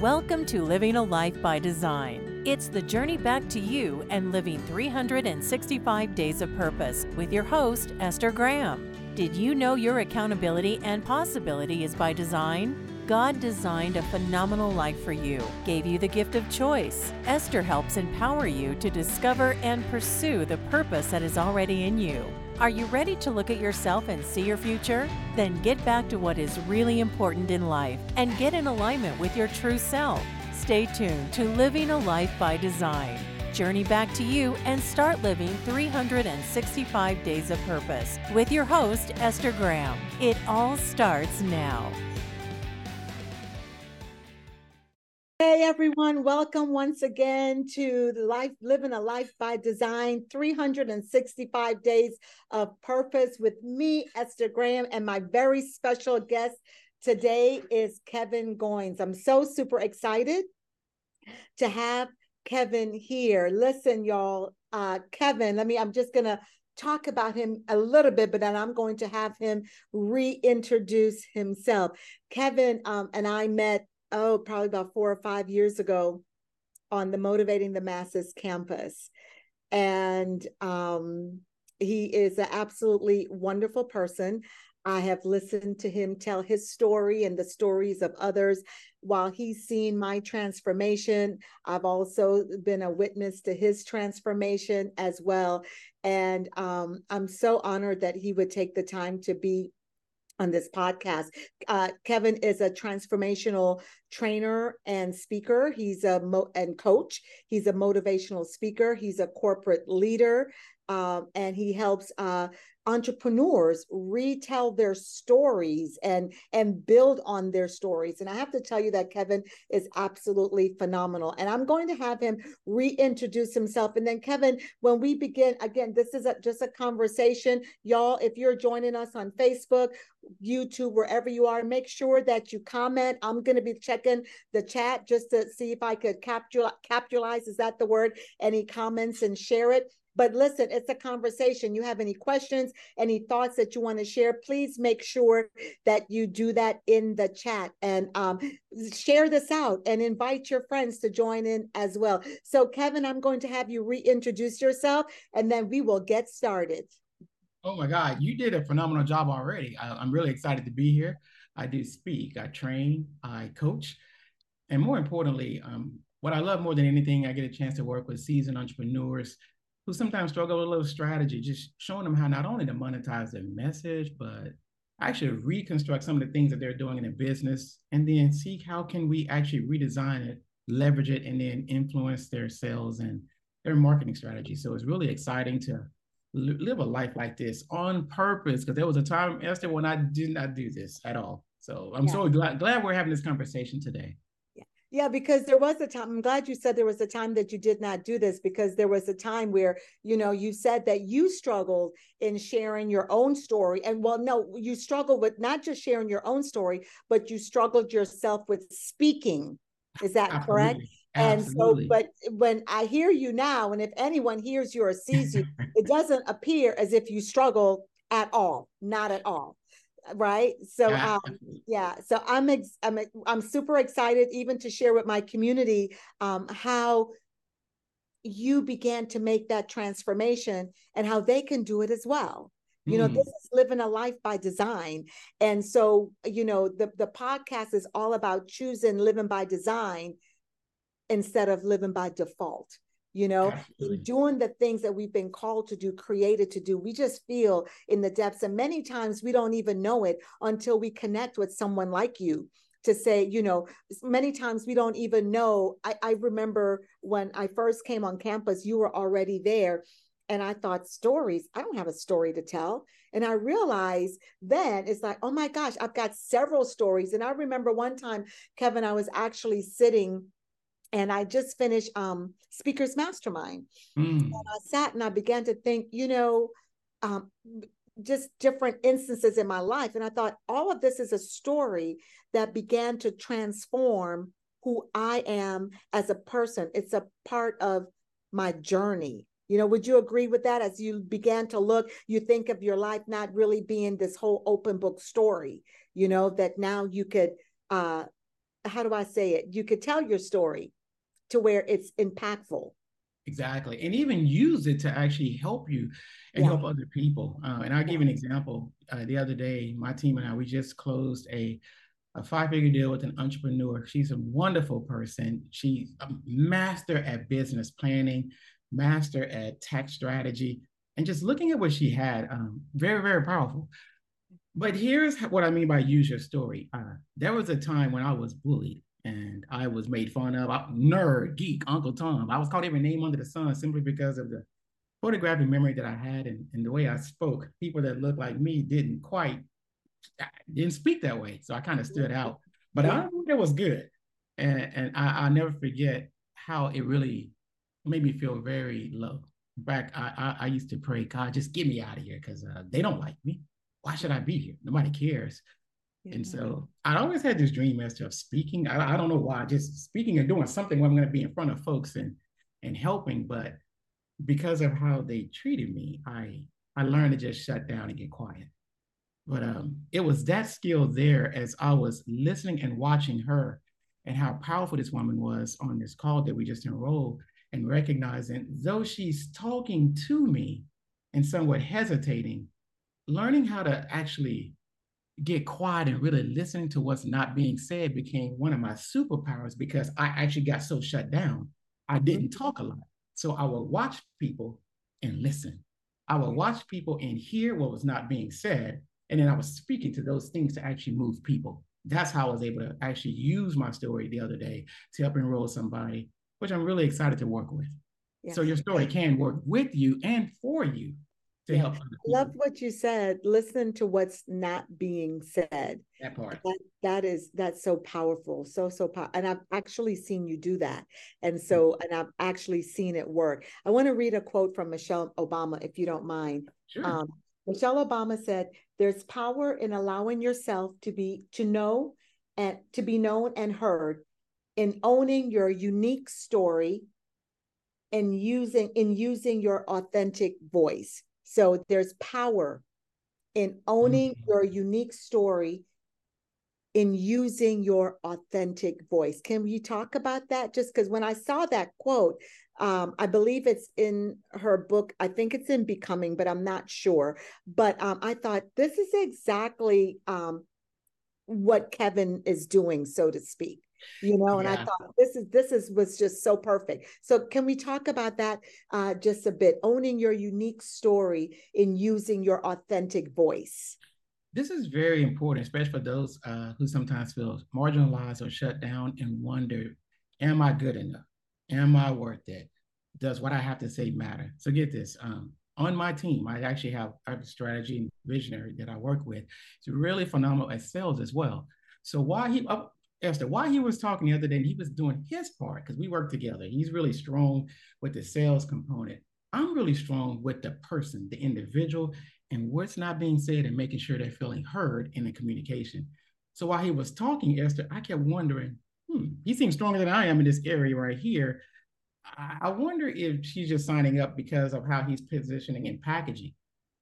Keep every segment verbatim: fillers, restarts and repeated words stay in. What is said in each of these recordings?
Welcome to Living a Life by Design. It's the journey back to you and living three hundred sixty-five days of purpose with your host, Esther Graham. Did you know your accountability and possibility is by design? God designed a phenomenal life for you, gave you the gift of choice. Esther helps empower you to discover and pursue the purpose that is already in you. Are you ready to look at yourself and see your future? Then get back to what is really important in life and get in alignment with your true self. Stay tuned to Living a Life by Design. Journey back to you and start living three hundred sixty-five days of purpose with your host, Esther Graham. It all starts now. Hey everyone, welcome once again to the Life Living a Life by Design, three hundred sixty-five days of purpose with me, Esther Graham, and my very special guest today is Kevin Goins. I'm so super excited to have Kevin here. Listen, y'all, uh, Kevin, let me, I'm just going to talk about him a little bit, but then I'm going to have him reintroduce himself. Kevin um, and I met oh, probably about four or five years ago on the Motivating the Masses campus. And um, he is an absolutely wonderful person. I have listened to him tell his story and the stories of others. While he's seen my transformation, I've also been a witness to his transformation as well. And um, I'm so honored that he would take the time to be on this podcast. Uh, Kevin is a transformational trainer and speaker. He's a mo- and coach. He's a motivational speaker. He's a corporate leader, um, and he helps uh, entrepreneurs retell their stories and and build on their stories. And I have to tell you that Kevin is absolutely phenomenal. And I'm going to have him reintroduce himself. And then Kevin, when we begin, again, this is a, just a conversation. Y'all, if you're joining us on Facebook, YouTube, wherever you are, make sure that you comment. I'm going to be checking the chat just to see if I could capture, capitalize, is that the word? Any comments and share it. But listen, it's a conversation. You have any questions, any thoughts that you want to share, please make sure that you do that in the chat and um, share this out and invite your friends to join in as well. So Kevin, I'm going to have you reintroduce yourself and then we will get started. Oh my God, you did a phenomenal job already. I, I'm really excited to be here. I do speak, I train, I coach, and more importantly, um, what I love more than anything, I get a chance to work with seasoned entrepreneurs who sometimes struggle with a little strategy, just showing them how not only to monetize their message, but actually reconstruct some of the things that they're doing in their business, and then see how can we actually redesign it, leverage it, and then influence their sales and their marketing strategy. So it's really exciting to live a life like this on purpose, because there was a time, Esther, when I did not do this at all. So I'm yeah. so glad, glad we're having this conversation today. Yeah. yeah, because there was a time, I'm glad you said there was a time that you did not do this, because there was a time where, you know, you said that you struggled in sharing your own story. And well, no, you struggled with not just sharing your own story, but you struggled yourself with speaking. Is that Absolutely. correct? Absolutely. And so, but when I hear you now, and if anyone hears you or sees you, it doesn't appear as if you struggle at all, not at all. Right. So, um, yeah, so I'm, ex- I'm, I'm super excited even to share with my community um, how you began to make that transformation and how they can do it as well. You know, mm. this is living a life by design. And so, you know, the, the podcast is all about choosing living by design instead of living by default, you know, doing the things that we've been called to do, created to do. We just feel in the depths, and many times we don't even know it until we connect with someone like you to say, you know, many times we don't even know. I, I remember when I first came on campus, you were already there. And I thought, stories, I don't have a story to tell. And I realized then it's like, oh my gosh, I've got several stories. And I remember one time, Kevin, I was actually sitting and I just finished um, Speaker's Mastermind. Mm. And I sat and I began to think, you know, um, just different instances in my life. And I thought, all of this is a story that began to transform who I am as a person. It's a part of my journey. You know, would you agree with that? As you began to look, you think of your life not really being this whole open book story, you know, that now you could uh, how do I say it? You could tell your story to where it's impactful. Exactly. And even use it to actually help you and Yeah. help other people. Uh, and I'll give you an example. Uh, the other day, my team and I, we just closed a, a five-figure deal with an entrepreneur. She's a wonderful person. She's a master at business planning, master at tax strategy, and just looking at what she had, um, very, very powerful. But here's what I mean by use your story. Uh, there was a time when I was bullied and I was made fun of. I, nerd, geek, Uncle Tom. I was called every name under the sun simply because of the photographic memory that I had and, and the way I spoke. People that looked like me didn't quite, didn't speak that way. So I kind of stood out. But yeah. I think that was good. And, and I, I'll never forget how it really made me feel very low. In fact, I, I, I used to pray, God, just get me out of here because uh, they don't like me. Why should I be here? Nobody cares. Yeah. And so I always had this dream as to speaking. I, I don't know why, just speaking and doing something where I'm going to be in front of folks and, and helping. But because of how they treated me, I, I learned to just shut down and get quiet. But um, it was that skill there as I was listening and watching her and how powerful this woman was on this call that we just enrolled, and recognizing, though she's talking to me and somewhat hesitating, learning how to actually get quiet and really listening to what's not being said became one of my superpowers, because I actually got so shut down. I didn't talk a lot. So I would watch people and listen. I would watch people and hear what was not being said. And then I was speaking to those things to actually move people. That's how I was able to actually use my story the other day to help enroll somebody, which I'm really excited to work with. Yeah. So your story can work with you and for you to yeah. help other people. I love what you said. Listen to what's not being said. That part. That, that is, that's so powerful. So, so powerful. And I've actually seen you do that. And so, and I've actually seen it work. I want to read a quote from Michelle Obama, if you don't mind. Sure. Um, Michelle Obama said, "There's power in allowing yourself to be, to know and to be known and heard, in owning your unique story and using, in using your authentic voice." So there's power in owning mm-hmm. your unique story, in using your authentic voice. Can we talk about that? Just because when I saw that quote, um, I believe it's in her book. I think it's in Becoming, but I'm not sure. But um, I thought this is exactly um, what Kevin is doing, so to speak. You know, and yeah. I thought this is this is was just so perfect. So can we talk about that uh, just a bit? Owning your unique story in using your authentic voice. This is very important, especially for those uh, who sometimes feel marginalized or shut down and wonder, am I good enough? Am I worth it? Does what I have to say matter? So get this. Um, on my team, I actually have a strategy and visionary that I work with. It's really phenomenal at sales as well. So while he, uh, Esther, while he was talking the other day, and he was doing his part, because we work together, he's really strong with the sales component. I'm really strong with the person, the individual, and what's not being said, and making sure they're feeling heard in the communication. So while he was talking, Esther, I kept wondering, hmm, he seems stronger than I am in this area right here. I, I wonder if she's just signing up because of how he's positioning and packaging.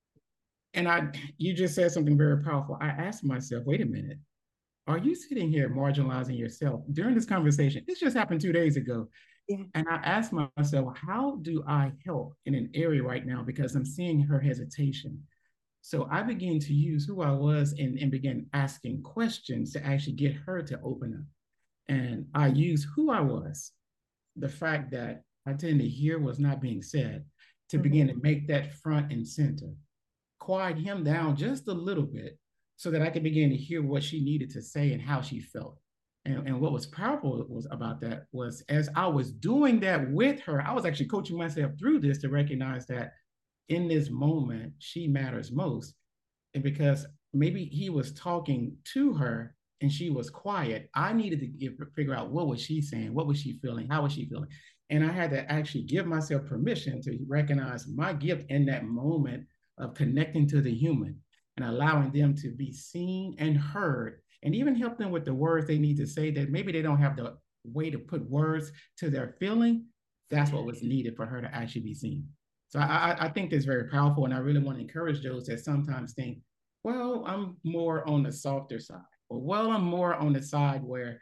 And I, you just said something very powerful. I asked myself, wait a minute, are you sitting here marginalizing yourself during this conversation? This just happened two days ago. Yeah. And I asked myself, how do I help in an area right now? Because I'm seeing her hesitation. So I began to use who I was and, and began asking questions to actually get her to open up. And I used who I was, the fact that I tend to hear what's not being said, to mm-hmm. begin to make that front and center, quiet him down just a little bit so that I could begin to hear what she needed to say and how she felt. And, and what was powerful was about that was, as I was doing that with her, I was actually coaching myself through this to recognize that in this moment, she matters most. And because maybe he was talking to her and she was quiet, I needed to give, figure out what was she saying, what was she feeling, how was she feeling? And I had to actually give myself permission to recognize my gift in that moment of connecting to the human and allowing them to be seen and heard, and even help them with the words they need to say that maybe they don't have the way to put words to their feeling. That's what was needed for her to actually be seen. So I, I think that's very powerful. And I really want to encourage those that sometimes think, well, I'm more on the softer side, or well, I'm more on the side where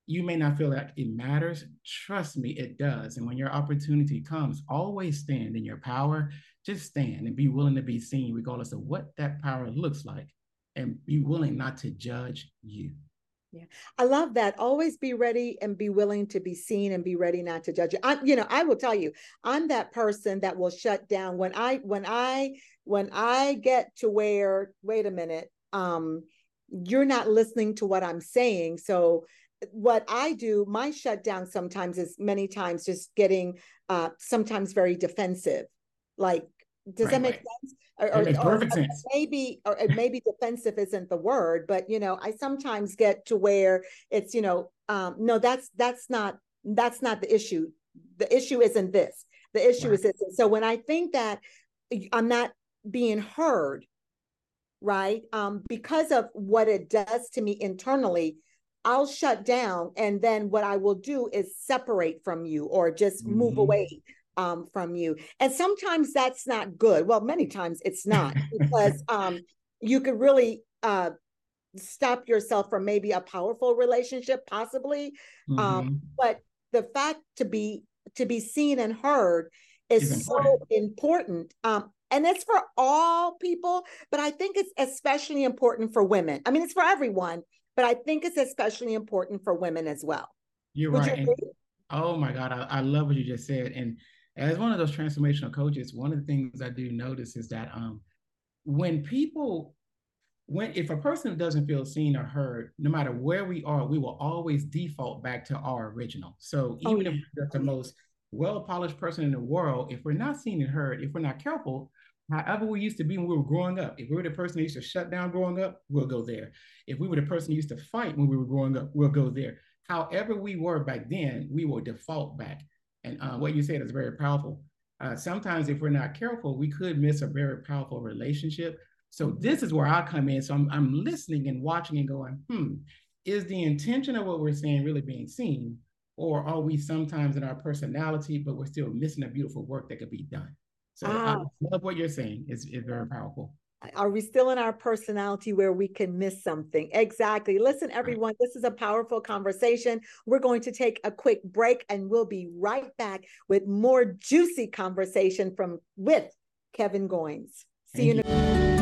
you may not feel like it matters. Trust me, it does. And when your opportunity comes, always stand in your power. Just stand and be willing to be seen, regardless of what that power looks like, and be willing not to judge you. Yeah, I love that. Always be ready and be willing to be seen and be ready not to judge you. I, you know, I will tell you, I'm that person that will shut down when I, when I, when I get to where, wait a minute, um, you're not listening to what I'm saying. So what I do, my shutdown sometimes is many times just getting, uh, sometimes very defensive. Like, does right, that make right. sense? Or, or, it makes perfect or sense. Maybe, or maybe defensive isn't the word, but you know, I sometimes get to where it's, you know, um, no, that's that's not that's not the issue. The issue isn't this. The issue right. is this. And so when I think that I'm not being heard, right, um, because of what it does to me internally, I'll shut down, and then what I will do is separate from you or just mm-hmm. move away. Um, from you. And sometimes that's not good. Well, many times it's not, because um, you could really uh, stop yourself from maybe a powerful relationship, possibly. Mm-hmm. Um, but the fact to be to be seen and heard is it's so important. important. Um, and it's for all people, but I think it's especially important for women. I mean, it's for everyone, but I think it's especially important for women as well. You're Would right. You and, oh my God, I, I love what you just said. And as one of those transformational coaches, one of the things I do notice is that um, when people, when if a person doesn't feel seen or heard, no matter where we are, we will always default back to our original. So even oh, yeah. if we're the most well-polished person in the world, if we're not seen and heard, if we're not careful, however we used to be when we were growing up, if we were the person that used to shut down growing up, we'll go there. If we were the person who used to fight when we were growing up, we'll go there. However we were back then, we will default back. And uh, what you said is very powerful. Uh, sometimes if we're not careful, we could miss a very powerful relationship. So this is where I come in. So I'm, I'm listening and watching and going, hmm, is the intention of what we're saying really being seen? Or are we sometimes in our personality, but we're still missing the beautiful work that could be done? So ah. I love what you're saying. It's, it's very powerful. Are we still in our personality where we can miss something? Exactly. Listen, everyone, this is a powerful conversation. We're going to take a quick break and we'll be right back with more juicy conversation from with Kevin Goins. See you in a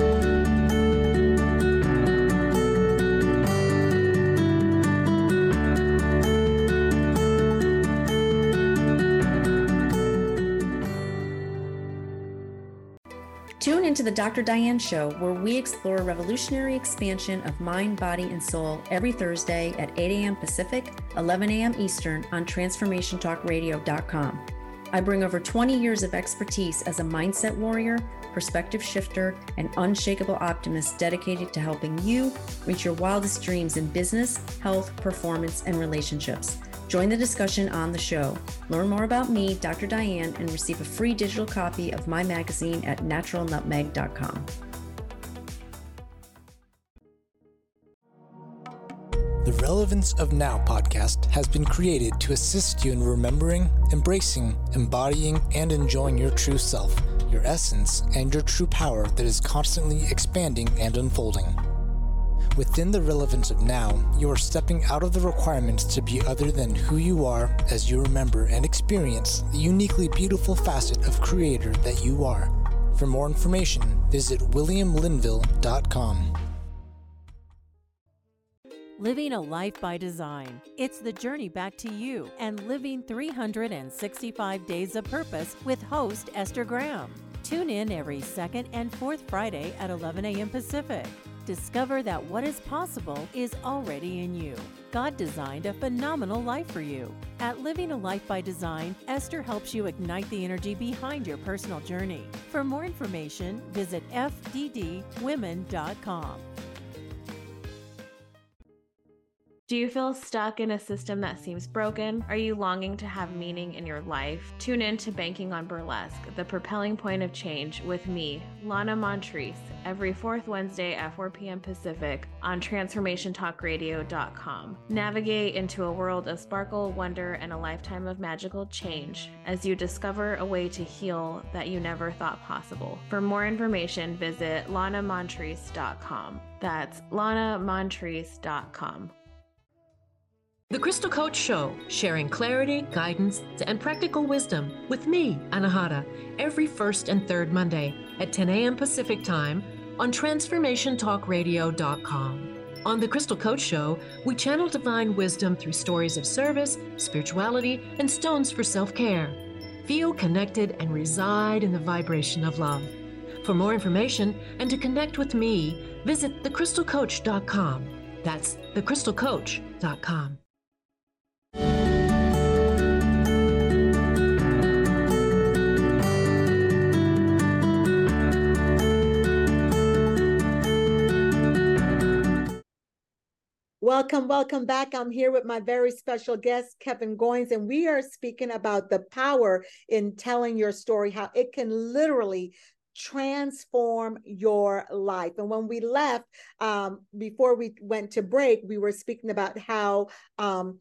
Tune into the Doctor Diane Show, where we explore a revolutionary expansion of mind, body, and soul every Thursday at eight a.m. Pacific, eleven a.m. Eastern on transformation talk radio dot com. I bring over twenty years of expertise as a mindset warrior, perspective shifter, and unshakable optimist dedicated to helping you reach your wildest dreams in business, health, performance, and relationships. Join the discussion on the show. Learn more about me, Doctor Diane, and receive a free digital copy of my magazine at natural nutmeg dot com. The Relevance of Now podcast has been created to assist you in remembering, embracing, embodying, and enjoying your true self, your essence, and your true power that is constantly expanding and unfolding. Within the relevance of now, you are stepping out of the requirements to be other than who you are as you remember and experience the uniquely beautiful facet of creator that you are. For more information, visit william linville dot com. Living a life by design. It's the journey back to you and living three hundred sixty-five days of purpose with host Esther Graham. Tune in every second and fourth Friday at eleven a.m. Pacific. Discover that what is possible is already in you. God designed a phenomenal life for you. At Living a Life by Design, Esther helps you ignite the energy behind your personal journey. For more information, visit f d d women dot com. Do you feel stuck in a system that seems broken? Are you longing to have meaning in your life? Tune in to Banking on Burlesque, the propelling point of change with me, Lana Montrese, every fourth Wednesday at four p.m. Pacific on transformation talk radio dot com. Navigate into a world of sparkle, wonder, and a lifetime of magical change as you discover a way to heal that you never thought possible. For more information, visit lana montrese dot com. That's lana montrese dot com. The Crystal Coach Show, sharing clarity, guidance, and practical wisdom with me, Anahata, every first and third Monday at ten a.m. Pacific Time on transformation talk radio dot com. On The Crystal Coach Show, we channel divine wisdom through stories of service, spirituality, and stones for self-care. Feel connected and reside in the vibration of love. For more information and to connect with me, visit the crystal coach dot com. That's the crystal coach dot com. Welcome, welcome back. I'm here with my very special guest, Kevin Goins, and we are speaking about the power in telling your story, how it can literally transform your life. And when we left, um, before we went to break, we were speaking about how um,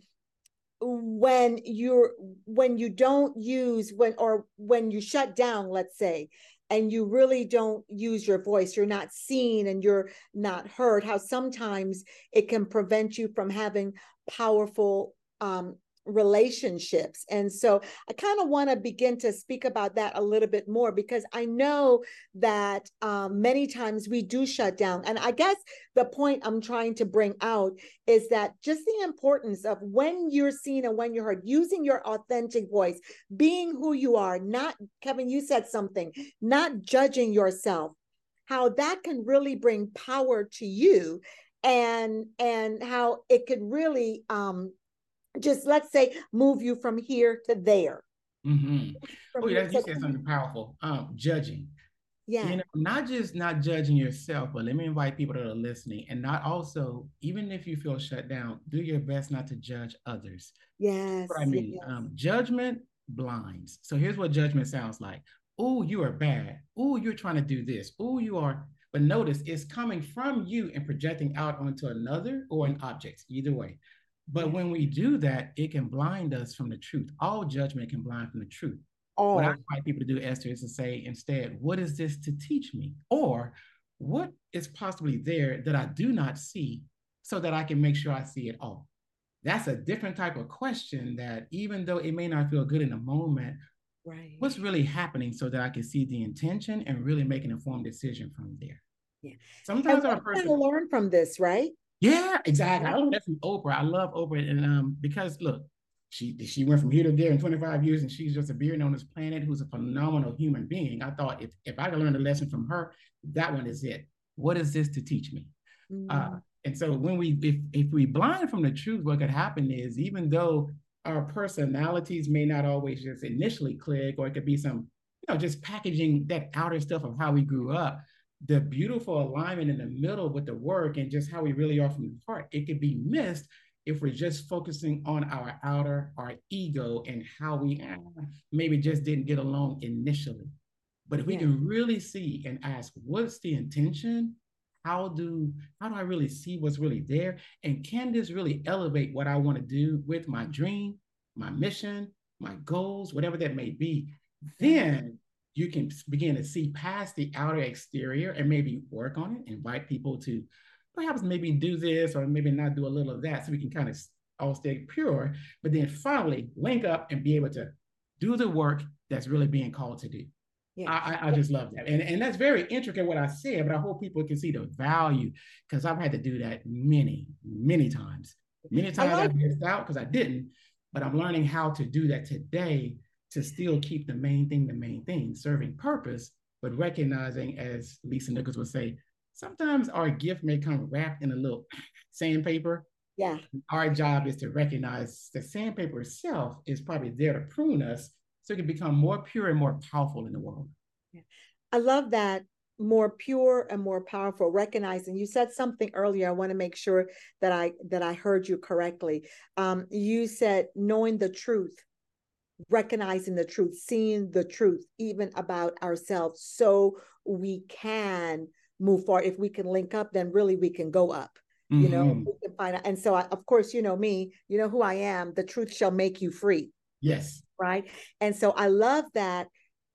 when you're when you don't use when or when you shut down, let's say, and you really don't use your voice, you're not seen and you're not heard, how sometimes it can prevent you from having powerful um, relationships. And so I kind of want to begin to speak about that a little bit more, because I know that um, many times we do shut down. And I guess the point I'm trying to bring out is that just the importance of when you're seen and when you're heard, using your authentic voice, being who you are, not, Kevin, you said something, not judging yourself, how that can really bring power to you, and, and how it could really, um, just, let's say, move you from here to there. Mm-hmm. Oh, yeah, you so, said something powerful. Um, judging. Yeah. You know, not just not judging yourself, but let me invite people that are listening, and not also, even if you feel shut down, do your best not to judge others. Yes. That's what I mean. Yes. Um, judgment blinds. So here's what judgment sounds like. Oh, you are bad. Oh, you're trying to do this. Oh, you are. But notice it's coming from you and projecting out onto another or an object, either way. But when we do that, it can blind us from the truth. All judgment can blind from the truth. Oh. What I invite people to do, Esther, is to say instead, what is this to teach me? Or what is possibly there that I do not see so that I can make sure I see it all? That's a different type of question that, even though it may not feel good in the moment, right, what's really happening so that I can see the intention and really make an informed decision from there? Yeah. Sometimes I'm going to learn from this, right? Yeah, exactly. I learned that from Oprah. I love Oprah, and um, because look, she she went from here to there in twenty-five years, and she's just a being on this planet who's a phenomenal human being. I thought if if I could learn a lesson from her, that one is it. What is this to teach me? Mm. Uh, and so when we if if we blind from the truth, what could happen is, even though our personalities may not always just initially click, or it could be some, you know, just packaging that outer stuff of how we grew up, the beautiful alignment in the middle with the work and just how we really are from the heart, it could be missed if we're just focusing on our outer, our ego, and how we eh, maybe just didn't get along initially. But if we yeah. can really see and ask, what's the intention? How do, how do I really see what's really there? And can this really elevate what I want to do with my dream, my mission, my goals, whatever that may be? Then you can begin to see past the outer exterior and maybe work on it, invite people to perhaps maybe do this or maybe not do a little of that, so we can kind of all stay pure, but then finally link up and be able to do the work that's really being called to do. Yeah. I, I just love that. And, and that's very intricate what I said, but I hope people can see the value, because I've had to do that many, many times. Many times like- I've missed out because I didn't, but I'm learning how to do that today, to still keep the main thing, the main thing, serving purpose, but recognizing, as Lisa Nichols would say, sometimes our gift may come wrapped in a little sandpaper. Yeah. Our job is to recognize the sandpaper itself is probably there to prune us so it can become more pure and more powerful in the world. Yeah. I love that, more pure and more powerful, recognizing. You said something earlier. I want to make sure that I that I heard you correctly. Um, you said knowing the truth, recognizing the truth, seeing the truth even about ourselves, so we can move forward. If we can link up, then really we can go up. Mm-hmm. You know, we can find out. And so, I, of course, you know me, you know who I am. The truth shall make you free. Yes. Right. And so I love that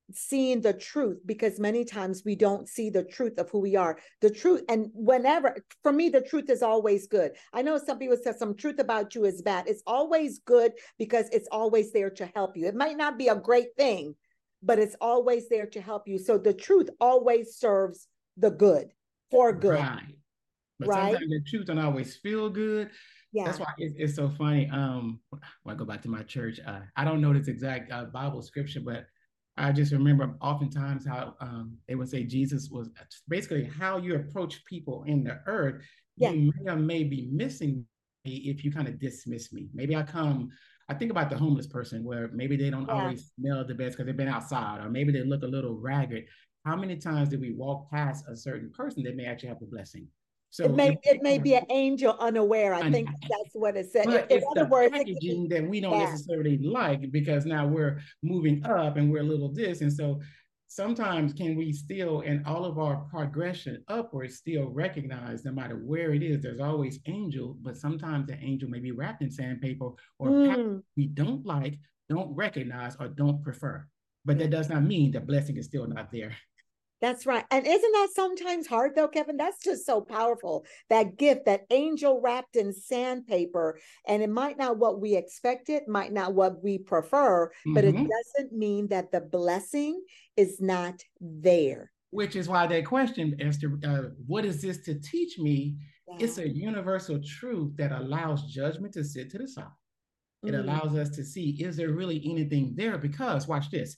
seeing the truth, because many times we don't see the truth of who we are, the truth. And whenever, for me, the truth is always good. I know some people say some truth about you is bad. It's always good because it's always there to help you. It might not be a great thing, but it's always there to help you. So the truth always serves the good, for good. Right. But right? sometimes the truth don't always feel good. Yeah. That's why it's, it's so funny. Um, when I go back to my church, uh, I don't know this exact uh, Bible scripture, but I just remember oftentimes how um, they would say Jesus was basically how you approach people in the earth. Yeah. You may or may be missing me if you kind of dismiss me. Maybe I come, I think about the homeless person where maybe they don't yeah. always smell the best because they've been outside, or maybe they look a little ragged. How many times did we walk past a certain person that may actually have a blessing? So it may, it may be an angel unaware. I think that's what it said. But in it's other the words, packaging it, that we don't yeah. necessarily like, because now we're moving up and we're a little this. And so sometimes can we still, in all of our progression upwards, still recognize no matter where it is, there's always angel, but sometimes the angel may be wrapped in sandpaper or mm. we don't like, don't recognize, or don't prefer. But that does not mean the blessing is still not there. That's right. And isn't that sometimes hard though, Kevin? That's just so powerful. That gift, that angel wrapped in sandpaper, and it might not what we expected, might not what we prefer, mm-hmm. but it doesn't mean that the blessing is not there. Which is why that question, Esther, uh, what is this to teach me? Yeah. It's a universal truth that allows judgment to sit to the side. It mm-hmm. allows us to see, is there really anything there? Because watch this.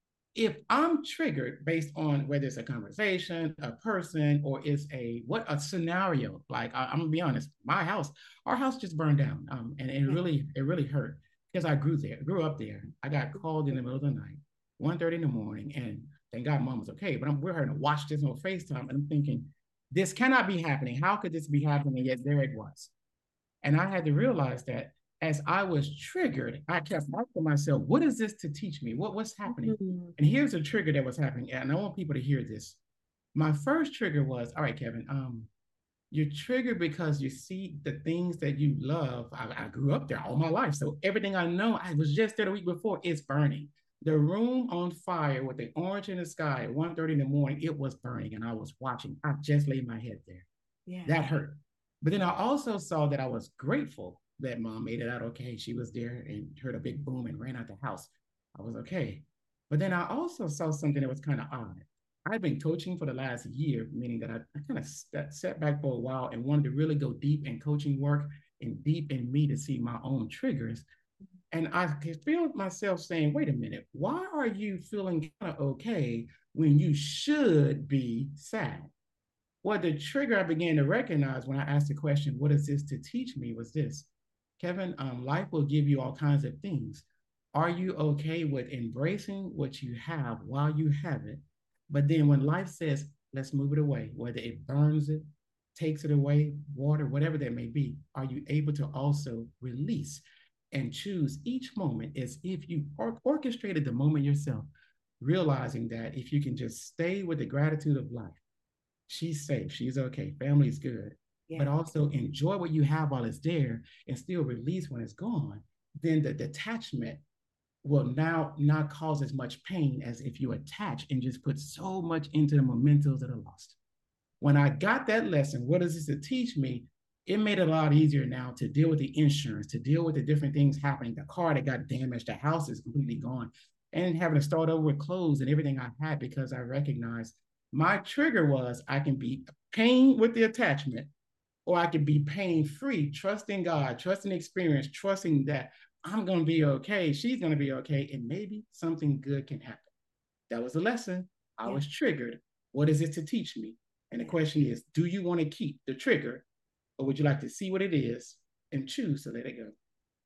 If I'm triggered based on whether it's a conversation, a person, or it's a what a scenario, like I, I'm gonna be honest, my house, our house just burned down, um, and it really, it really hurt because I grew there, grew up there. I got called in the middle of the night, one thirty in the morning, and thank God Mom was okay. But I'm, we're having to watch this on FaceTime, and I'm thinking, this cannot be happening. How could this be happening? And yet there it was, and I had to realize that. As I was triggered, I kept asking myself, what is this to teach me? What, what's happening? Mm-hmm. And here's a trigger that was happening. And I want people to hear this. My first trigger was, all right, Kevin, um, you're triggered because you see the things that you love. I, I grew up there all my life. So everything I know, I was just there the week before, it's burning. The room on fire with the orange in the sky at one thirty in the morning, it was burning. And I was watching. I just laid my head there. Yeah. That hurt. But then I also saw that I was grateful that Mom made it out okay. She was there and heard a big boom and ran out the house. I was okay. But then I also saw something that was kind of odd. I've been coaching for the last year, meaning that I, I kind of st- sat back for a while and wanted to really go deep in coaching work and deep in me to see my own triggers. And I could feel myself saying, wait a minute, why are you feeling kind of okay when you should be sad? Well, the trigger I began to recognize when I asked the question, what is this to teach me, was this. Kevin, um, life will give you all kinds of things. Are you okay with embracing what you have while you have it? But then when life says, let's move it away, whether it burns it, takes it away, water, whatever that may be, are you able to also release and choose each moment as if you or- orchestrated the moment yourself, realizing that if you can just stay with the gratitude of life, she's safe, she's okay, family's good. Yeah. But also enjoy what you have while it's there and still release when it's gone, then the detachment will now not cause as much pain as if you attach and just put so much into the mementos that are lost. When I got that lesson, what is this to teach me? It made it a lot easier now to deal with the insurance, to deal with the different things happening, the car that got damaged, the house is completely gone, and having to start over with clothes and everything I had, because I recognized my trigger was I can be pain with the attachment, or I could be pain-free, trusting God, trusting experience, trusting that I'm going to be okay, she's going to be okay, and maybe something good can happen. That was a lesson. I yeah. was triggered. What is it to teach me? And the question is, do you want to keep the trigger, or would you like to see what it is and choose to let it go?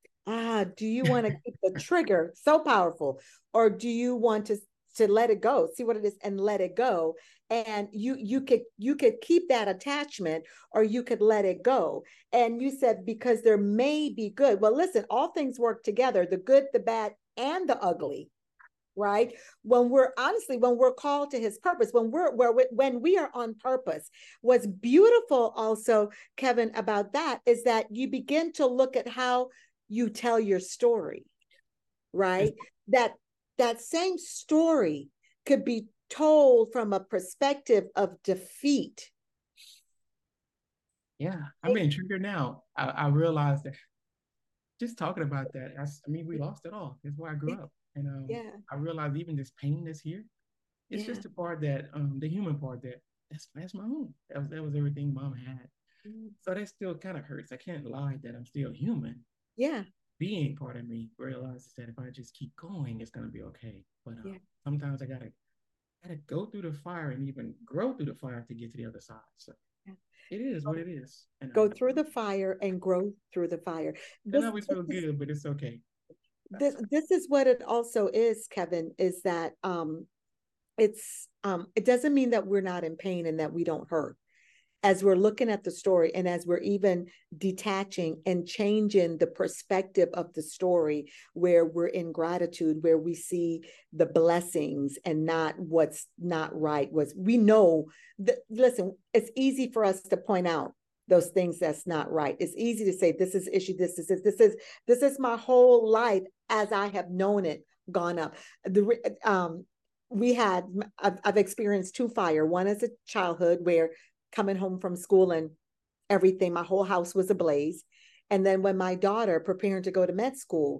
Ah, do you want to keep the trigger, so powerful, or do you want to to let it go, see what it is and let it go? And you you could you could keep that attachment, or you could let it go. And you said, because there may be good. Well, listen, all things work together, the good, the bad, and the ugly, right? When we're honestly, when we're called to his purpose, when we're where when we are on purpose, what's beautiful also, Kevin, about that is that you begin to look at how you tell your story, right? That that same story could be told from a perspective of defeat. Yeah, I'm being triggered now. I, I realized that just talking about that, I, I mean, we lost it all. That's where I grew up. And um, yeah. I realized even this pain that's here, it's yeah. just the part that, um, the human part that, that's, that's my own. That was, that was everything Mom had. Mm-hmm. So that still kind of hurts. I can't lie that I'm still human. Yeah. Being part of me realizes that if I just keep going, it's going to be okay. But uh, yeah. sometimes I got to gotta go through the fire and even grow through the fire to get to the other side. So yeah. It is what it is. And go um, through the fire and grow through the fire. This, I always feel good, but it's okay. This, this is what it also is, Kevin, is that um, it's um, it doesn't mean that we're not in pain and that we don't hurt. As we're looking at the story and as we're even detaching and changing the perspective of the story, where we're in gratitude, where we see the blessings and not what's not right, was we know that, listen, it's easy for us to point out those things that's not right. It's easy to say, this is issue, this is, this is, this is my whole life as I have known it gone up. The, um, we had, I've, I've experienced two fire, one as a childhood where coming home from school and everything, my whole house was ablaze. And then when my daughter, preparing to go to med school,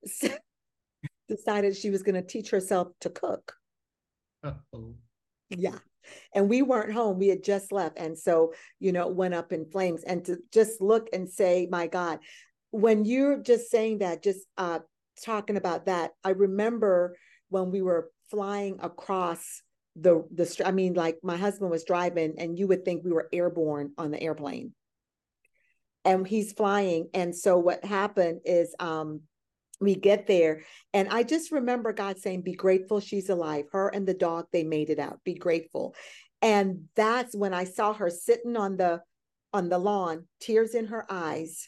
decided she was going to teach herself to cook. Uh-oh. Yeah. And we weren't home. We had just left. And so, you know, it went up in flames. And to just look and say, my God, when you're just saying that, just uh, talking about that, I remember when we were flying across the the I mean, like my husband was driving and you would think we were airborne on the airplane, and he's flying. And so what happened is um we get there and I just remember God saying, be grateful she's alive. Her and the dog, they made it out. Be grateful. And that's when I saw her sitting on the on the lawn, tears in her eyes,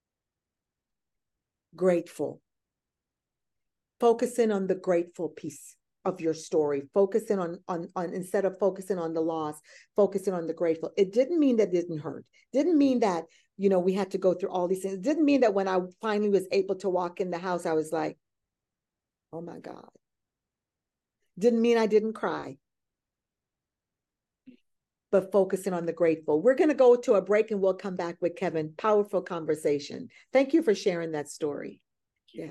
grateful, focusing on the grateful piece of your story, focusing on, on, on, instead of focusing on the loss, focusing on the grateful. It didn't mean that it didn't hurt. Didn't mean that, you know, we had to go through all these things. It didn't mean that when I finally was able to walk in the house, I was like, oh my God. Didn't mean I didn't cry, but focusing on the grateful. We're going to go to a break and we'll come back with Kevin. Powerful conversation. Thank you for sharing that story. Yeah.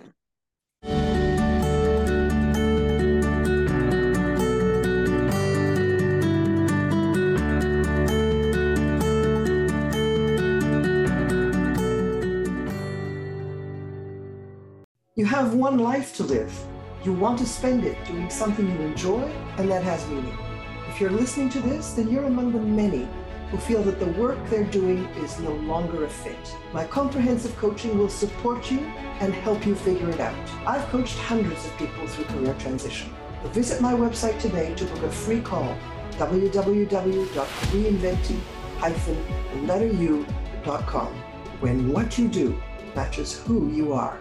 You have one life to live. You want to spend it doing something you enjoy and that has meaning. If you're listening to this, then you're among the many who feel that the work they're doing is no longer a fit. My comprehensive coaching will support you and help you figure it out. I've coached hundreds of people through career transition. So visit my website today to book a free call, w w w dot reinventing dash letter u dot com, when what you do matches who you are.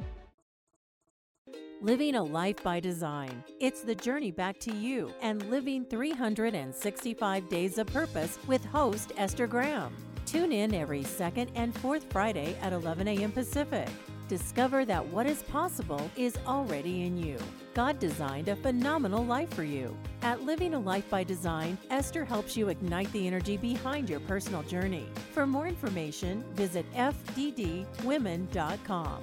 Living a Life by Design. It's the journey back to you and living three hundred sixty-five days of purpose with host Esther Graham. Tune in every second and fourth Friday at eleven a m Pacific. Discover that what is possible is already in you. God designed a phenomenal life for you. At Living a Life by Design, Esther helps you ignite the energy behind your personal journey. For more information, visit f d d women dot com.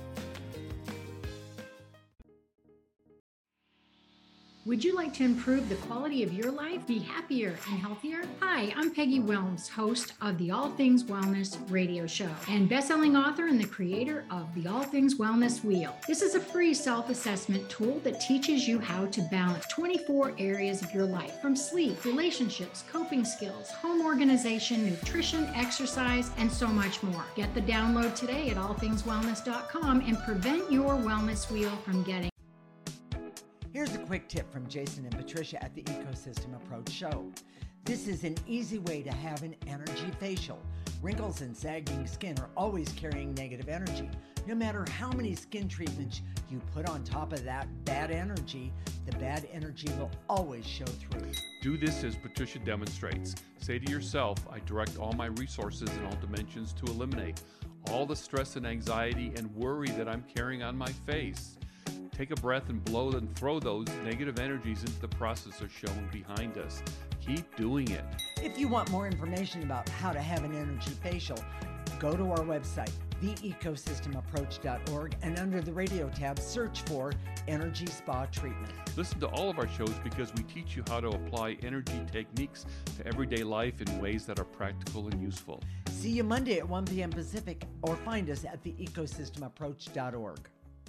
Would you like to improve the quality of your life, be happier and healthier? Hi, I'm Peggy Wellness, host of the All Things Wellness radio show and best-selling author and the creator of the All Things Wellness Wheel. This is a free self-assessment tool that teaches you how to balance twenty-four areas of your life, from sleep, relationships, coping skills, home organization, nutrition, exercise, and so much more. Get the download today at all things wellness dot com and prevent your wellness wheel from getting. Here's a quick tip from Jason and Patricia at the Ecosystem Approach Show. This is an easy way to have an energy facial. Wrinkles and sagging skin are always carrying negative energy. No matter how many skin treatments you put on top of that bad energy, the bad energy will always show through. Do this as Patricia demonstrates. Say to yourself, I direct all my resources in all dimensions to eliminate all the stress and anxiety and worry that I'm carrying on my face. Take a breath and blow and throw those negative energies into the processor shown behind us. Keep doing it. If you want more information about how to have an energy facial, go to our website, the ecosystem approach dot org, and under the radio tab, search for Energy Spa Treatment. Listen to all of our shows because we teach you how to apply energy techniques to everyday life in ways that are practical and useful. See you Monday at one p.m. Pacific, or find us at the ecosystem approach dot org.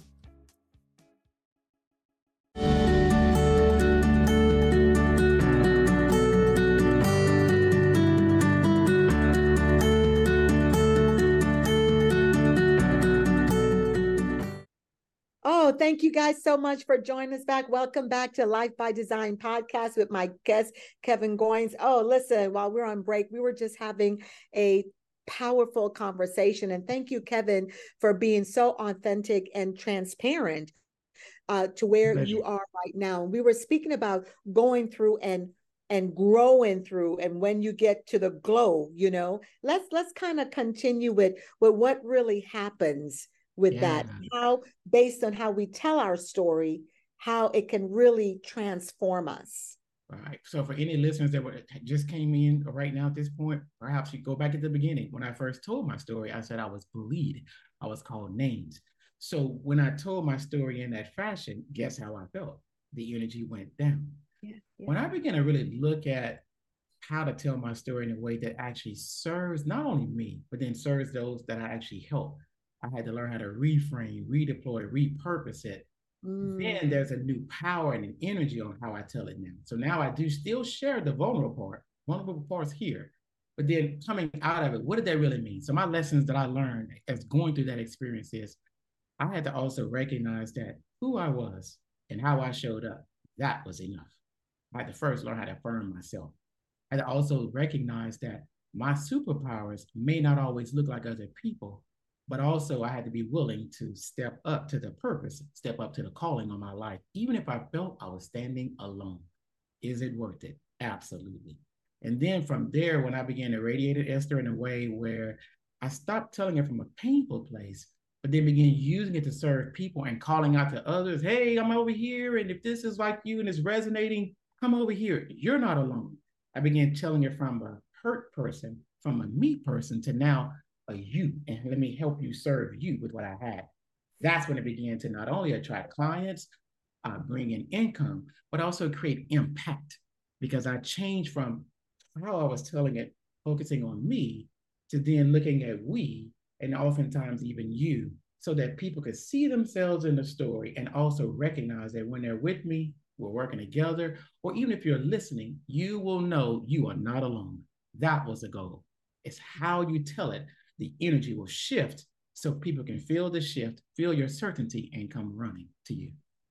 Oh, thank you guys so much for joining us back. Welcome back to Life by Design podcast with my guest, Kevin Goins. Oh, listen, while we're on break, we were just having a powerful conversation. And thank you, Kevin, for being so authentic and transparent uh, to where Pleasure. You are right now. We were speaking about going through and and growing through, and when you get to the glow, you know, let's let's kind of continue with, with what really happens with yeah. that, how based on how we tell our story, how it can really transform us. Right. So for any listeners that were, just came in right now at this point, perhaps you go back at the beginning. When I first told my story, I said I was bullied. I was called names. So when I told my story in that fashion, guess how I felt? The energy went down. Yeah, yeah. When I began to really look at how to tell my story in a way that actually serves not only me, but then serves those that I actually help, I had to learn how to reframe, redeploy, repurpose it. Mm. Then there's a new power and an energy on how I tell it now. So now I do still share the vulnerable part, vulnerable parts here, but then coming out of it, what did that really mean? So my lessons that I learned as going through that experience is I had to also recognize that who I was and how I showed up, that was enough. I had to first learn how to affirm myself. I had to also recognize that my superpowers may not always look like other people, but also I had to be willing to step up to the purpose, step up to the calling on my life, even if I felt I was standing alone. Is it worth it? Absolutely. And then from there, when I began to radiate Esther in a way where I stopped telling it from a painful place, but then began using it to serve people and calling out to others, hey, I'm over here, and if this is like you and it's resonating, come over here. You're not alone. I began telling it from a hurt person, from a me person, to now a you, and let me help you serve you with what I had. That's when it began to not only attract clients, uh, bring in income, but also create impact, because I changed from how I was telling it, focusing on me, to then looking at we, and oftentimes even you, so that people could see themselves in the story and also recognize that when they're with me, we're working together, or even if you're listening, you will know you are not alone. That was the goal. It's how you tell it. The energy will shift so people can feel the shift, feel your certainty, and come running to you.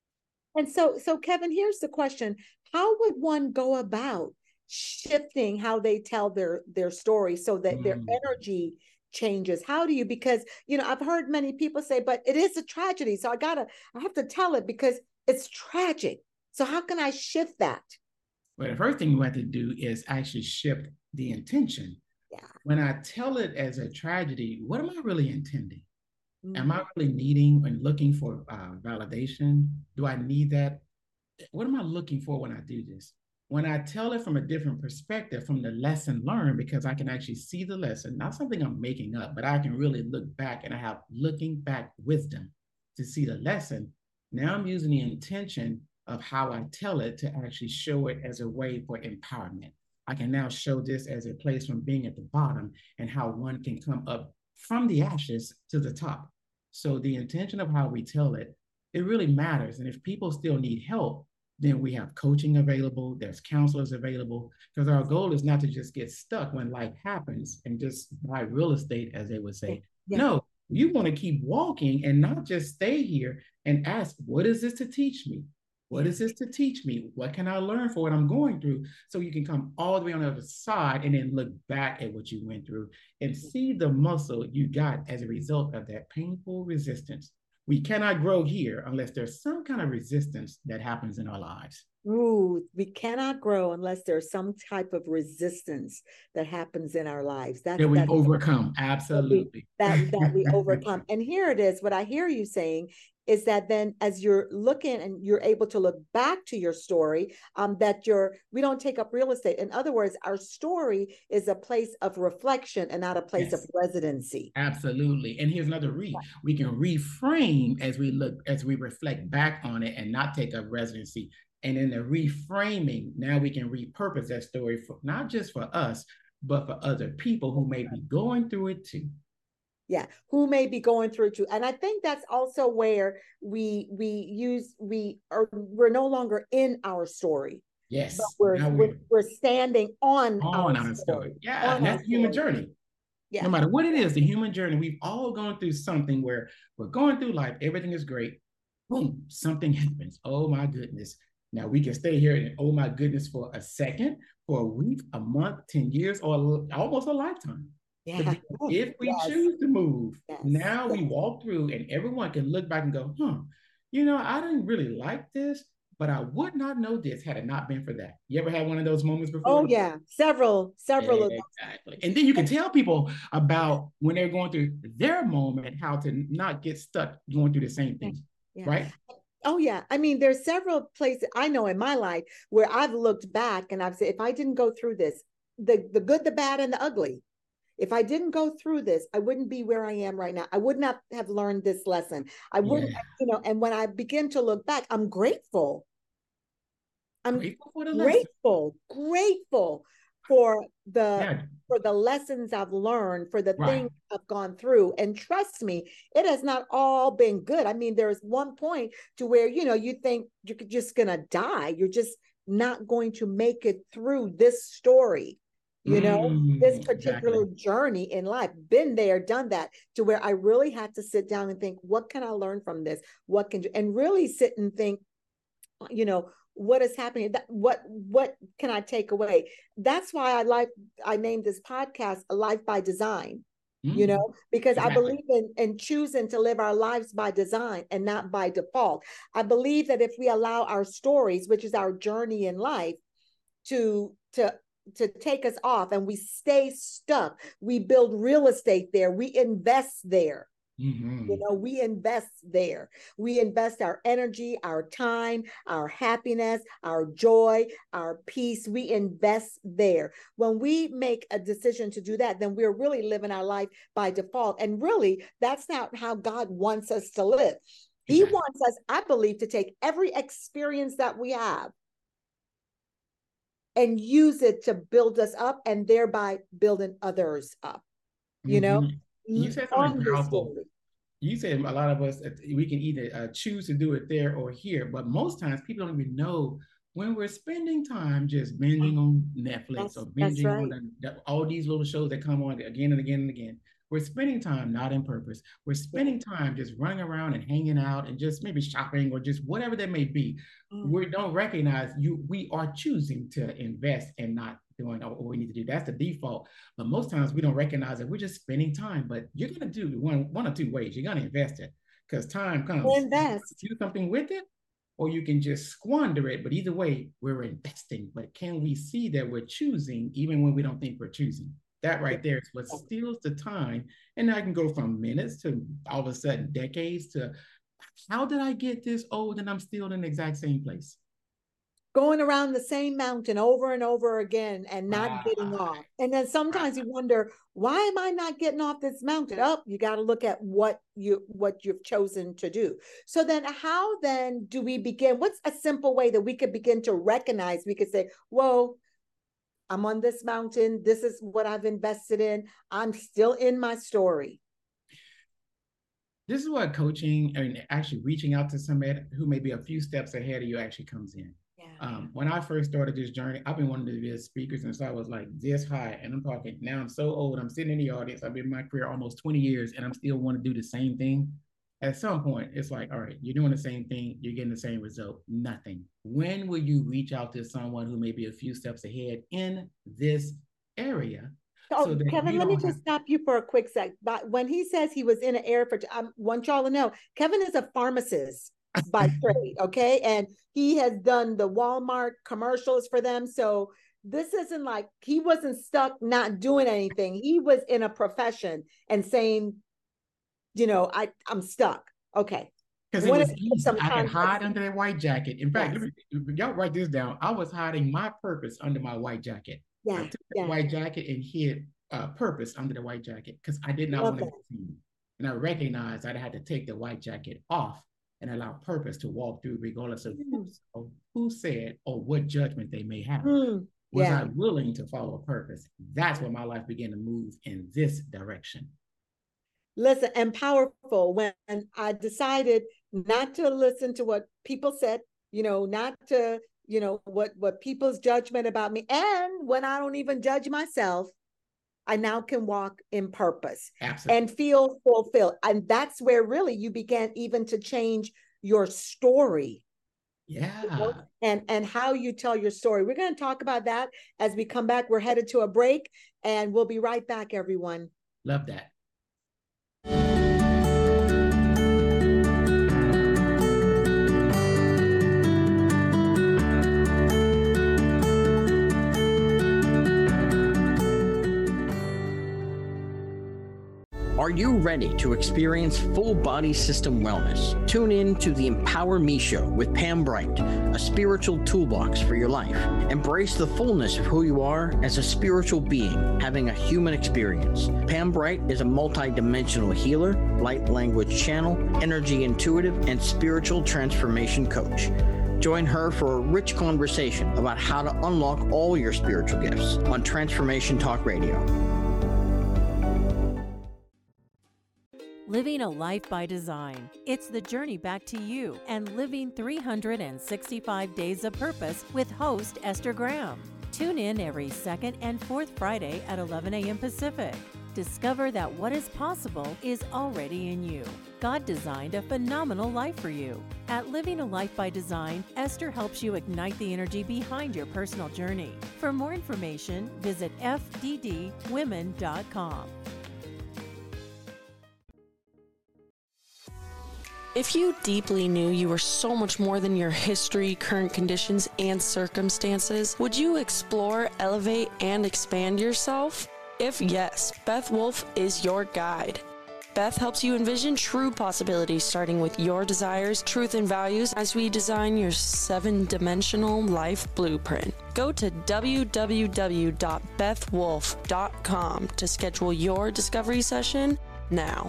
And so, so Kevin, here's the question. How would one go about shifting how they tell their, their story so that mm. their energy changes? How do you, because, you know, I've heard many people say, but it is a tragedy. So I gotta, I have to tell it because it's tragic. So how can I shift that? Well, the first thing you have to do is actually shift the intention. Yeah. When I tell it as a tragedy, what am I really intending? Mm-hmm. Am I really needing and looking for uh, validation? Do I need that? What am I looking for when I do this? When I tell it from a different perspective, from the lesson learned, because I can actually see the lesson, not something I'm making up, but I can really look back and I have looking back wisdom to see the lesson. Now I'm using the intention of how I tell it to actually show it as a way for empowerment. I can now show this as a place from being at the bottom and how one can come up from the ashes to the top. So the intention of how we tell it, it really matters. And if people still need help, then we have coaching available, there's counselors available, because our goal is not to just get stuck when life happens and just buy real estate, as they would say. Yeah. No, you want to keep walking and not just stay here and ask, what is this to teach me? What is this to teach me? What can I learn for what I'm going through? So you can come all the way on the other side and then look back at what you went through and see the muscle you got as a result of that painful resistance. We cannot grow here unless there's some kind of resistance that happens in our lives. Ooh, we cannot grow unless there's some type of resistance that happens in our lives. That's that we that's, overcome. Absolutely. That we, that, that we overcome. And here it is. What I hear you saying is that then as you're looking and you're able to look back to your story, um, that you're, we don't take up real estate. In other words, our story is a place of reflection and not a place yes. of residency. Absolutely. And here's another re, we can reframe as we look, as we reflect back on it and not take up residency. And in the reframing, now we can repurpose that story for not just for us, but for other people who may be going through it too. Yeah, who may be going through too. And I think that's also where we we use we are we're no longer in our story. Yes. But we're we're, we're standing on, on our, our story. story. Yeah, and that's the human journey. Yeah. No matter what it is, the human journey, we've all gone through something where we're going through life, everything is great. Boom, something happens. Oh my goodness. Now we can stay here and oh my goodness for a second, for a week, a month, ten years, or almost a lifetime. Yeah. If we yes. choose to move, yes. now yes. we walk through and everyone can look back and go, huh, you know, I didn't really like this, but I would not know this had it not been for that. You ever had one of those moments before? Oh yeah, several, several yeah, of those. Exactly. And then you can tell people about when they're going through their moment, how to not get stuck going through the same thing, yeah. right? Oh yeah. I mean, there's several places I know in my life where I've looked back and I've said, if I didn't go through this, the, the good, the bad, and the ugly, if I didn't go through this, I wouldn't be where I am right now. I would not have learned this lesson. I wouldn't, yeah. you know, and when I begin to look back, I'm grateful. I'm grateful, for the grateful, grateful for the yeah. for the lessons I've learned, for the right. things I've gone through. And trust me, it has not all been good. I mean, there's one point to where, you know, you think you're just gonna die. You're just not going to make it through this story. You know, mm, this particular exactly. journey in life, been there, done that, to where I really had to sit down and think, what can I learn from this? What can, and really sit and think, you know, what is happening? That, what, what can I take away? That's why I like, I named this podcast A Life by Design, mm, you know, because exactly. I believe in, in choosing to live our lives by design and not by default. I believe that if we allow our stories, which is our journey in life, to, to, to take us off and we stay stuck, we build real estate there, we invest there. Mm-hmm. You know, we invest there. We invest our energy, our time, our happiness, our joy, our peace. We invest there. When we make a decision to do that, then we're really living our life by default. And really, that's not how God wants us to live. He yeah. wants us, I believe, to take every experience that we have and use it to build us up and thereby building others up. You know, mm-hmm. you said something powerful. You said a lot of us, we can either uh, choose to do it there or here, but most times people don't even know when we're spending time just binging on Netflix that's, or binging right. on the, the, all these little shows that come on again and again and again. We're spending time not in purpose. We're spending time just running around and hanging out and just maybe shopping or just whatever that may be. Mm. We don't recognize you. We are choosing to invest and not doing what we need to do. That's the default. But most times we don't recognize that we're just spending time. But you're going to do one, one or two ways. You're going to invest it because time comes. Invest. Do something with it, or you can just squander it. But either way, we're investing. But can we see that we're choosing even when we don't think we're choosing? That right there is what steals the time. And I can go from minutes to all of a sudden decades to how did I get this old and I'm still in the exact same place? Going around the same mountain over and over again and not right. getting off. And then sometimes right. you wonder, why am I not getting off this mountain? Oh, you got to look at what you what you've chosen to do. So then how then do we begin? What's a simple way that we could begin to recognize? We could say, whoa, I'm on this mountain. This is what I've invested in. I'm still in my story. This is what coaching and actually reaching out to somebody who may be a few steps ahead of you actually comes in. Yeah. Um, when I first started this journey, I've been wanting to be a speaker since I was like this high. And I'm talking now I'm so old. I'm sitting in the audience. I've been in my career almost twenty years and I'm still want to do the same thing. At some point, it's like, all right, you're doing the same thing. You're getting the same result. Nothing. When will you reach out to someone who may be a few steps ahead in this area? Oh, so Kevin, let me just have... stop you for a quick sec. But when he says he was in an area for, I want y'all to know, Kevin is a pharmacist. by trade, okay? And he has done the Walmart commercials for them. So this isn't like he wasn't stuck not doing anything. He was in a profession and saying, you know, I, I'm stuck. Okay. Because it was easy. I could hide under that white jacket. In fact, yes. y'all write this down. I was hiding my purpose under my white jacket. Yeah. I took the yeah. white jacket and hid uh, purpose under the white jacket because I did not Love want to be seen. And I recognized that I had to take the white jacket off and allow purpose to walk through, regardless of mm. who, who said or what judgment they may have. Mm. Was yeah. I willing to follow purpose? That's when my life began to move in this direction. Listen, and powerful when I decided not to listen to what people said, you know, not to, you know, what, what people's judgment about me. And when I don't even judge myself, I now can walk in purpose. Absolutely. And feel fulfilled. And that's where really you began even to change your story. Yeah. You know, and, and how you tell your story. We're going to talk about that as we come back. We're headed to a break and we'll be right back, everyone. Love that. Are you ready to experience full body system wellness? Tune in to the Empower Me Show with Pam Bright, a spiritual toolbox for your life. Embrace the fullness of who you are as a spiritual being having a human experience. Pam Bright is a multi-dimensional healer, light language channel, energy intuitive, and spiritual transformation coach. Join her for a rich conversation about how to unlock all your spiritual gifts on Transformation Talk Radio. Living a life by design. It's the journey back to you and living three hundred sixty-five days of purpose with host Esther Graham. Tune in every second and fourth Friday at eleven a.m. Pacific. Discover that what is possible is already in you. God designed a phenomenal life for you. At Living a Life by Design, Esther helps you ignite the energy behind your personal journey. For more information, visit f d d women dot com. If you deeply knew you were so much more than your history, current conditions, and circumstances, would you explore, elevate, and expand yourself? If yes, Beth Wolf is your guide. Beth helps you envision true possibilities, starting with your desires, truth, and values as we design your seven-dimensional life blueprint. Go to w w w dot beth wolf dot com to schedule your discovery session now.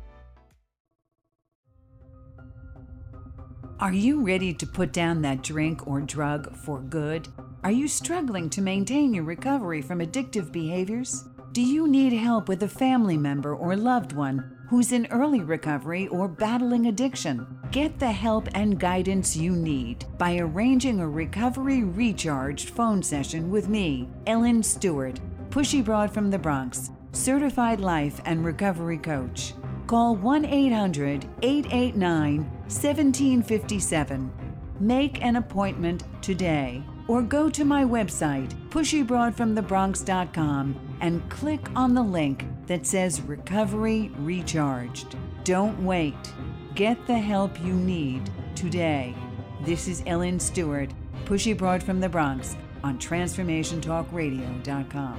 Are you ready to put down that drink or drug for good? Are you struggling to maintain your recovery from addictive behaviors? Do you need help with a family member or loved one who's in early recovery or battling addiction? Get the help and guidance you need by arranging a Recovery Recharged phone session with me, Ellen Stewart, Pushy Broad from the Bronx, certified life and recovery coach. Call one eight hundred, eight eight nine, one seven five seven. Make an appointment today or go to my website, pushy broad from the bronx dot com, and click on the link that says Recovery Recharged. Don't wait. Get the help you need today. This is Ellen Stewart, Pushy Broad from the Bronx on transformation talk radio dot com.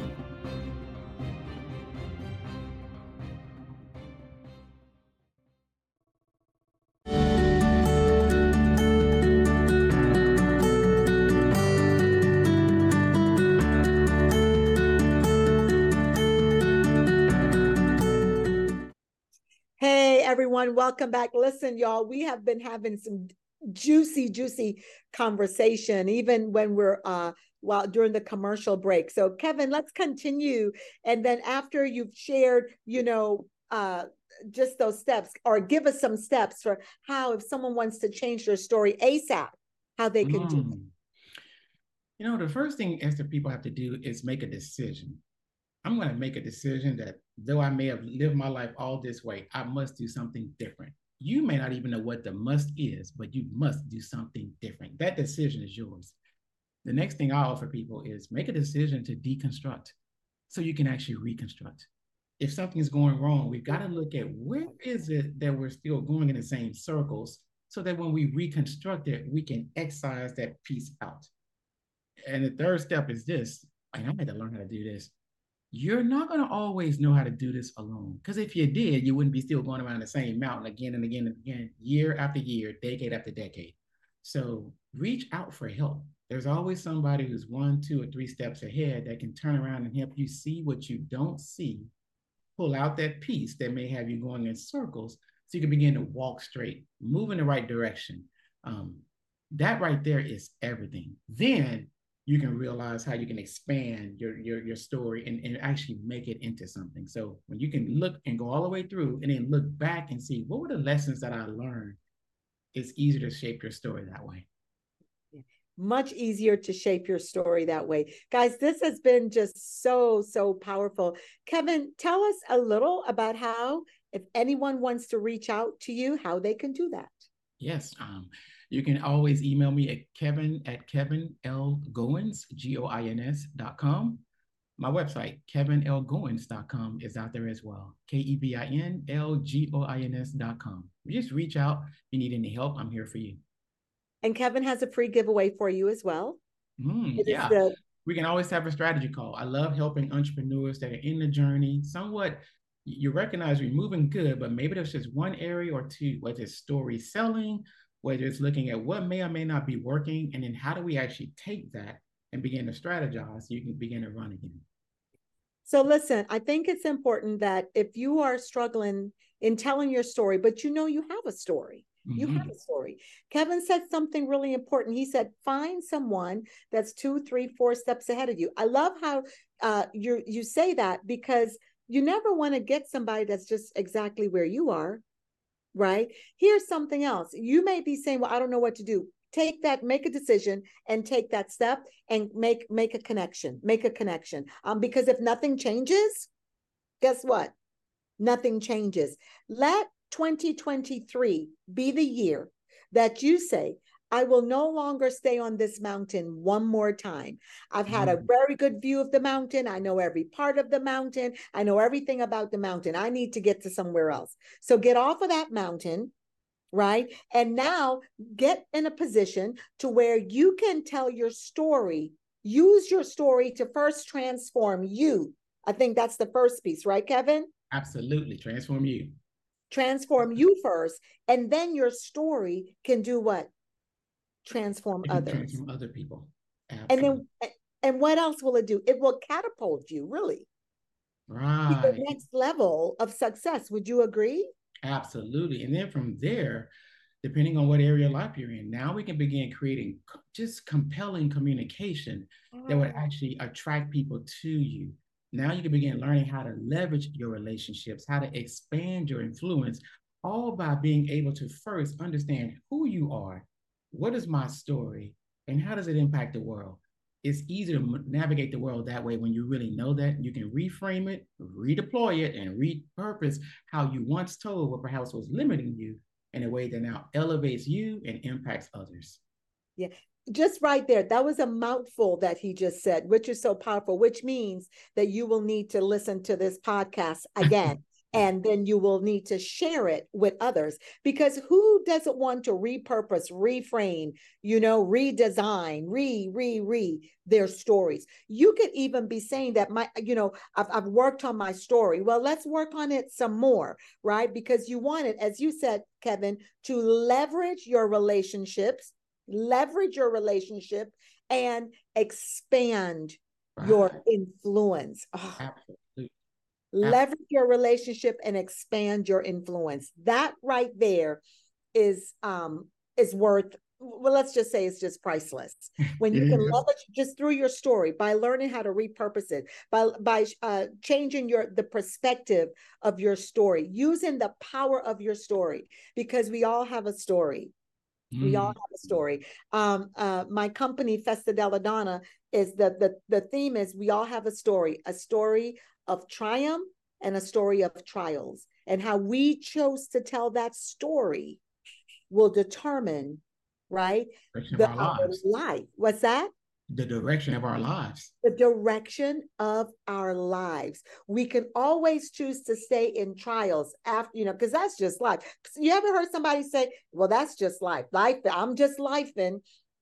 Everyone, welcome back. Listen, y'all, we have been having some juicy, juicy conversation, even when we're uh well during the commercial break. So, Kevin, let's continue. And then after you've shared, you know, uh just those steps, or give us some steps for how, if someone wants to change their story ASAP, how they can mm. do it. You know, the first thing Esther, people have to do is make a decision. I'm going to make a decision that though I may have lived my life all this way, I must do something different. You may not even know what the must is, but you must do something different. That decision is yours. The next thing I offer people is make a decision to deconstruct so you can actually reconstruct. If something's going wrong, we've got to look at where is it that we're still going in the same circles so that when we reconstruct it, we can excise that piece out. And the third step is this, and I had to learn how to do this. You're not going to always know how to do this alone. Because if you did, you wouldn't be still going around the same mountain again and again and again, year after year, decade after decade. So reach out for help. There's always somebody who's one, two, or three steps ahead that can turn around and help you see what you don't see, pull out that piece that may have you going in circles so you can begin to walk straight, move in the right direction. Um, that right there is everything. Then you can realize how you can expand your, your, your story and, and actually make it into something. So when you can look and go all the way through and then look back and see what were the lessons that I learned, it's easier to shape your story that way. Much easier to shape your story that way. Guys, this has been just so, so powerful. Kevin, tell us a little about how, if anyone wants to reach out to you, how they can do that. Yes. Um, you can always email me at Kevin at Kevin L. Goins, G O I N S dot com. My website, Kevin L Goins dot com, is out there as well. K E V I N L G O I N S dot com. Just reach out. If you need any help, I'm here for you. And Kevin has a free giveaway for you as well. Mm, yeah, the... we can always have a strategy call. I love helping entrepreneurs that are in the journey. Somewhat, you recognize you're moving good, but maybe there's just one area or two, whether it's story selling, whether it's looking at what may or may not be working, and then how do we actually take that and begin to strategize so you can begin to run again. So listen, I think it's important that if you are struggling in telling your story, but you know you have a story, you have a story. Kevin said something really important. He said, find someone that's two, three, four steps ahead of you. I love how uh, you you say that, because you never want to get somebody that's just exactly where you are, right? Here's something else. You may be saying, well, I don't know what to do. Take that, make a decision and take that step and make, make a connection, make a connection. Um, because if nothing changes, guess what? Nothing changes. Let twenty twenty-three be the year that you say, I will no longer stay on this mountain one more time. I've had a very good view of the mountain. I know every part of the mountain. I know everything about the mountain. I need to get to somewhere else. So get off of that mountain, right? And now get in a position to where you can tell your story, use your story to first transform you. I think that's the first piece, right, Kevin? Absolutely. Transform you. Transform you first, and then your story can do what? Transform others. Transform other people. Absolutely. And then, and what else will it do? It will catapult you, really, right, to the next level of success. Would you agree? Absolutely. And then from there, depending on what area of life you're in, now we can begin creating just compelling communication oh. that would actually attract people to you. Now you can begin learning how to leverage your relationships, how to expand your influence, all by being able to first understand who you are, what is my story, and how does it impact the world. It's easy to navigate the world that way when you really know that. You can reframe it, redeploy it, and repurpose how you once told what perhaps was limiting you in a way that now elevates you and impacts others. Yeah. Just right there, that was a mouthful that he just said, which is so powerful, which means that you will need to listen to this podcast again, and then you will need to share it with others, because who doesn't want to repurpose, reframe, you know, redesign, re, re, re their stories? You could even be saying that my, you know, I've, I've worked on my story. Well, let's work on it some more, right? Because you want it, as you said, Kevin, to leverage your relationships, leverage your relationship and expand right. your influence. Oh. Absolutely. Leverage your relationship and expand your influence. That right there is um is worth, well, let's just say it's just priceless. When you can leverage just through your story, by learning how to repurpose it, by by uh, changing your the perspective of your story, using the power of your story, because we all have a story. We all have a story. Um, uh, my company, Festa Della Donna, is the, the, the theme is we all have a story, a story of triumph and a story of trials. And how we chose to tell that story will determine, right, the our life. What's that? the direction of our lives. The direction of our lives. We can always choose to stay in trials after, you know, because that's just life. You ever heard somebody say, well, that's just life. Life, I'm just lifing.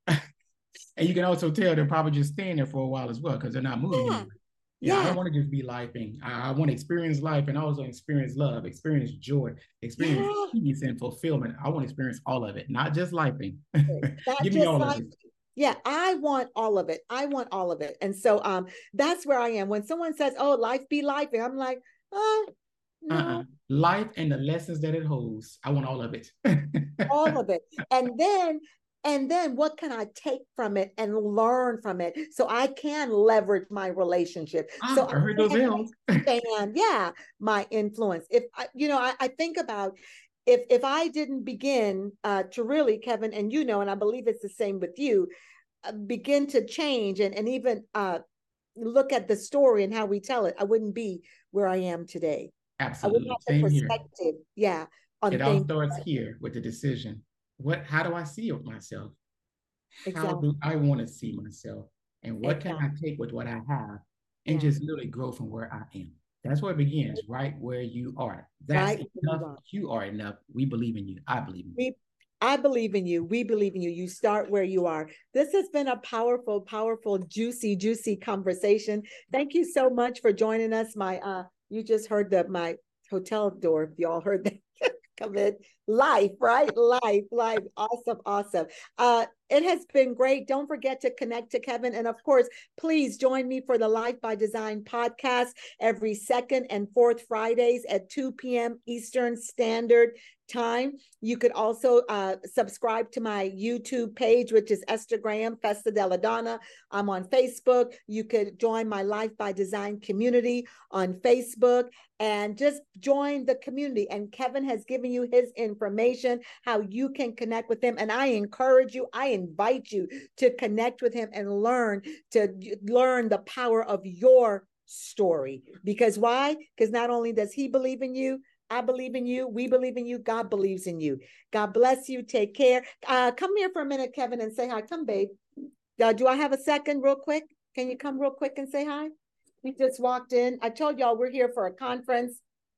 And you can also tell they're probably just staying there for a while as well, because they're not moving. Yeah. Anywhere. Yeah, yeah. I don't want to just be lifing. I, I want to experience life and also experience love, experience joy, experience yeah. peace and fulfillment. I want to experience all of it, not just lifing. Not Give just me all life. of it. Yeah, I want all of it. I want all of it. And so um, that's where I am. When someone says, oh, life be life, and I'm like, oh, no. Uh-uh. Life and the lessons that it holds. I want all of it. All of it. And then, and then what can I take from it and learn from it so I can leverage my relationship? Ah, so I heard those bells. And yeah, my influence. If I, you know, I, I think about If if I didn't begin uh, to really, Kevin, and you know, and I believe it's the same with you, uh, begin to change and, and even uh, look at the story and how we tell it, I wouldn't be where I am today. Absolutely. I Same the here. perspective, yeah. On it things. all starts here with the decision. What? How do I see myself? Exactly. How do I want to see myself? And what exactly. can I take with what I have and yeah. just literally grow from where I am? That's where it begins, right where you are. That's right enough. You are. you are enough. We believe in you. I believe in you. We, I believe in you. We believe in you. You start where you are. This has been a powerful, powerful, juicy, juicy conversation. Thank you so much for joining us. My, uh, you just heard the my hotel door. If y'all heard that. Come in. Life, right? Life, life. Awesome, awesome. Uh, it has been great. Don't forget to connect to Kevin. And of course, please join me for the Life by Design podcast every second and fourth Fridays at two p.m. Eastern Standard Time. You could also uh, subscribe to my YouTube page, which is Esther Graham, Festa Della Donna. I'm on Facebook. You could join my Life by Design community on Facebook and just join the community. And Kevin has given you his information, how you can connect with him. And I encourage you, I invite you to connect with him and learn to learn the power of your story. Because why? Because not only does he believe in you, I believe in you. We believe in you. God believes in you. God bless you. Take care. Uh, come here for a minute, Kevin, and say hi. Come, babe. Uh, do I have a second real quick? Can you come real quick and say hi? We just walked in. I told y'all we're here for a conference.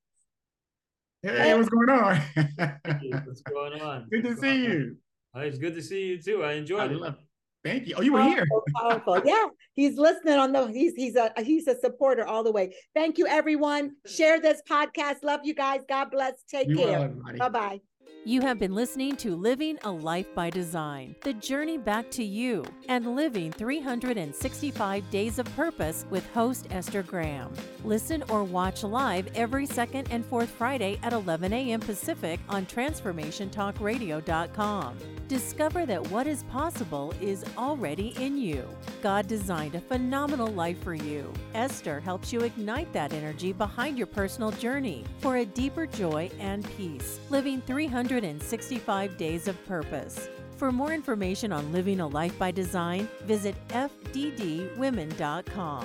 Hey, hey. What's going on? What's going on? Good what's to see you. On? It's good to see you too. I enjoyed I it. Love it. Thank you. Oh, you were powerful, here. Powerful. Yeah, he's listening on the. He's he's a he's a supporter all the way. Thank you, everyone. Share this podcast. Love you guys. God bless. Take You care. Well, bye bye. You have been listening to Living a Life by Design, the journey back to you, and living three hundred sixty-five days of purpose with host Esther Graham. Listen or watch live every second and fourth Friday at eleven a.m. Pacific on transformation talk radio dot com. Discover that what is possible is already in you. God designed a phenomenal life for you. Esther helps you ignite that energy behind your personal journey for a deeper joy and peace, living three hundred sixty-five days of purpose. For more information on living a life by design, visit f d d women dot com.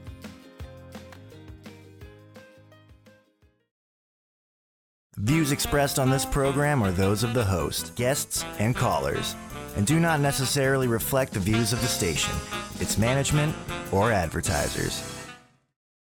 Views expressed on this program are those of the host, guests, and callers, and do not necessarily reflect the views of the station, its management, or advertisers.